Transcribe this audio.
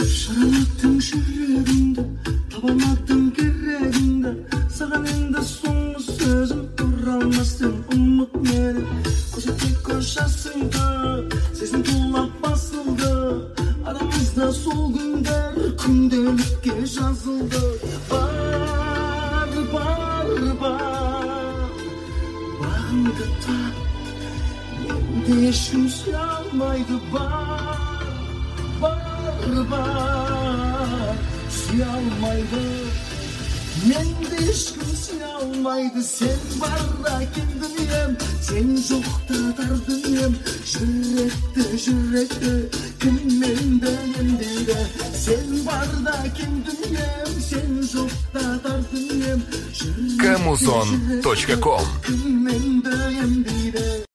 жараматтың жүрегіңді, табалмадың керегіңді, саған енді соңғы сөзім, тұра алмастың ұмыт мені. Көзетте көз жасыңды, сезім тулап басылды, арамызда сол күндер күнделікке жазылды. Бар, бағыңды тап, енді ешкім сүйе алмайды. Сүйе алмайды, менде ешкім сүйе алмайды. Сен барда кең дүнием, сен жоқта тар дүнием. Жүректі кімменді емдейді. Сен барда кең дүнием, сен жоқта тар дүнием. Камузон.ком